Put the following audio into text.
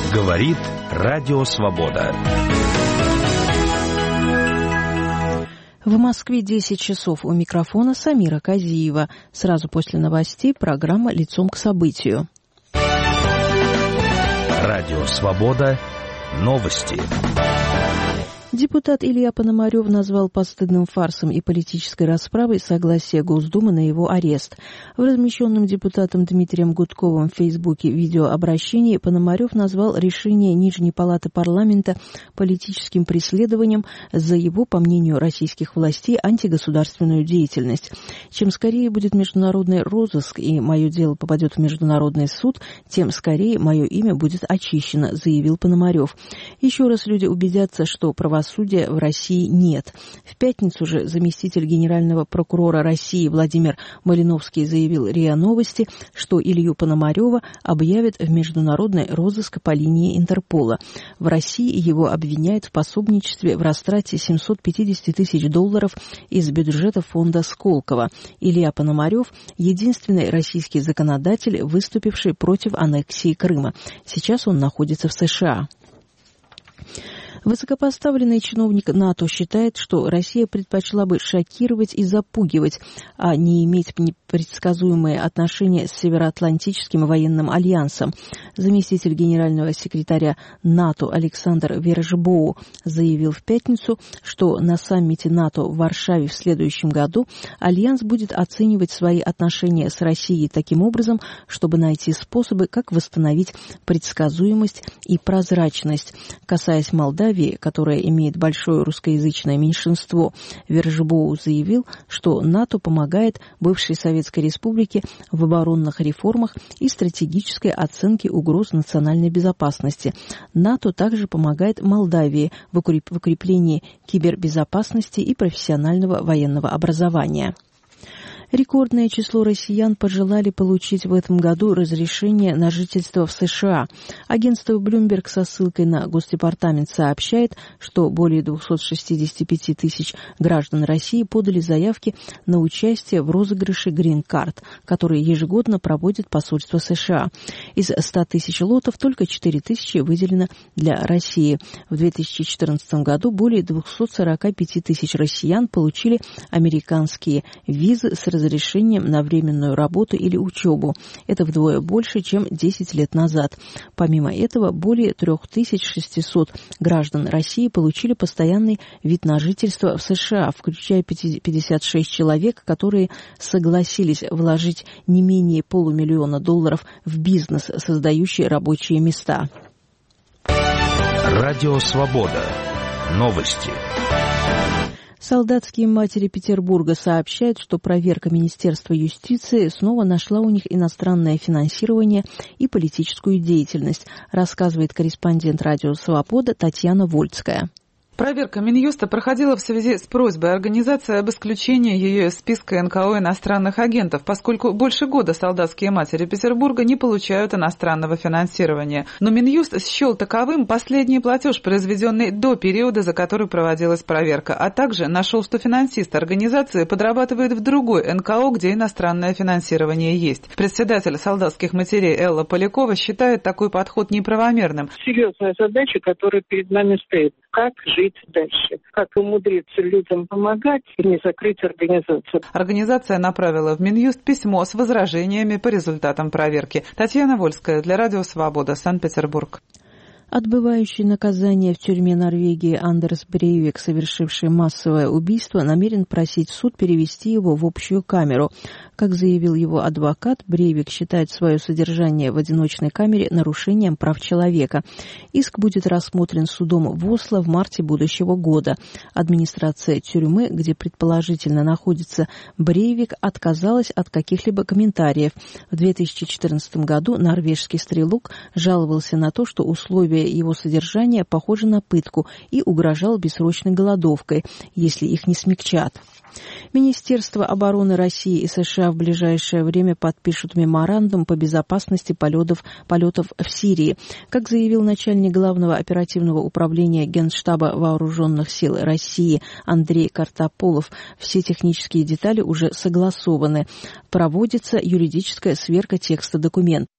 Говорит Радио Свобода. В Москве 10 часов. У микрофона Самира Казиева. Сразу после новостей программа «Лицом к событию». Радио Свобода. Новости. Депутат Илья Пономарев назвал постыдным фарсом и политической расправой согласие Госдумы на его арест. В размещенном депутатом Дмитрием Гудковым в Фейсбуке видеообращении Пономарев назвал решение Нижней палаты парламента политическим преследованием за его, по мнению российских властей, антигосударственную деятельность. Чем скорее будет международный розыск и мое дело попадет в Международный суд, тем скорее мое имя будет очищено, заявил Пономарев. Еще раз люди убедятся, что правосудия в России нет. В пятницу же заместитель генерального прокурора России Владимир Малиновский заявил РИА Новости, что Илью Пономарева объявят в международный розыск по линии Интерпола. В России его обвиняют в пособничестве в растрате $750 тысяч из бюджета фонда Сколково. Илья Пономарев – единственный российский законодатель, выступивший против аннексии Крыма. Сейчас он находится в США. Высокопоставленный чиновник НАТО считает, что Россия предпочла бы шокировать и запугивать, а не иметь непредсказуемые отношения с Североатлантическим военным альянсом. Заместитель генерального секретаря НАТО Александр Вершбоу заявил в пятницу, что на саммите НАТО в Варшаве в следующем году альянс будет оценивать свои отношения с Россией таким образом, чтобы найти способы, как восстановить предсказуемость и прозрачность. Касаясь Молдавии, которая имеет большое русскоязычное меньшинство, Вершбоу заявил, что НАТО помогает бывшей Советской Республике в оборонных реформах и стратегической оценке угроз национальной безопасности. НАТО также помогает Молдавии в укреплении кибербезопасности и профессионального военного образования. Рекордное число россиян пожелали получить в этом году разрешение на жительство в США. Агентство Bloomberg со ссылкой на Госдепартамент сообщает, что более 265 тысяч граждан России подали заявки на участие в розыгрыше Green Card, который ежегодно проводит посольство США. Из 100 тысяч лотов только 4 тысячи выделено для России. В 2014 году более 245 тысяч россиян получили американские визы с разрешением на временную работу или учебу. Это вдвое больше, чем 10 лет назад. Помимо этого, более 3600 граждан России получили постоянный вид на жительство в США, включая 56 человек, которые согласились вложить не менее $500 000 в бизнес, создающий рабочие места. Радио Свобода. Новости. Солдатские матери Петербурга сообщают, что проверка Министерства юстиции снова нашла у них иностранное финансирование и политическую деятельность, рассказывает корреспондент Радио Свобода Татьяна Вольцкая. Проверка Минюста проходила в связи с просьбой организации об исключении ее из списка НКО иностранных агентов, поскольку больше года солдатские матери Петербурга не получают иностранного финансирования. Но Минюст счел таковым последний платеж, произведенный до периода, за который проводилась проверка, а также нашел, что финансист организации подрабатывает в другой НКО, где иностранное финансирование есть. Председатель солдатских матерей Элла Полякова считает такой подход неправомерным. Серьезная задача, которая перед нами стоит. Как жить дальше? Как умудриться людям помогать и не закрыть организацию? Организация направила в Минюст письмо с возражениями по результатам проверки. Татьяна Вольская для Радио Свобода, Санкт-Петербург. Отбывающий наказание в тюрьме Норвегии Андерс Брейвик, совершивший массовое убийство, намерен просить суд перевести его в общую камеру. Как заявил его адвокат, Брейвик считает свое содержание в одиночной камере нарушением прав человека. Иск будет рассмотрен судом в Осло в марте будущего года. Администрация тюрьмы, где предположительно находится Брейвик, отказалась от каких-либо комментариев. В 2014 году норвежский стрелок жаловался на то, что условия его содержания похожи на пытку и угрожал бессрочной голодовкой, если их не смягчат. Министерство обороны России и США в ближайшее время подпишут меморандум по безопасности полетов в Сирии. Как заявил начальник Главного оперативного управления Генштаба Вооруженных сил России Андрей Картополов, все технические детали уже согласованы. Проводится юридическая сверка текста документа.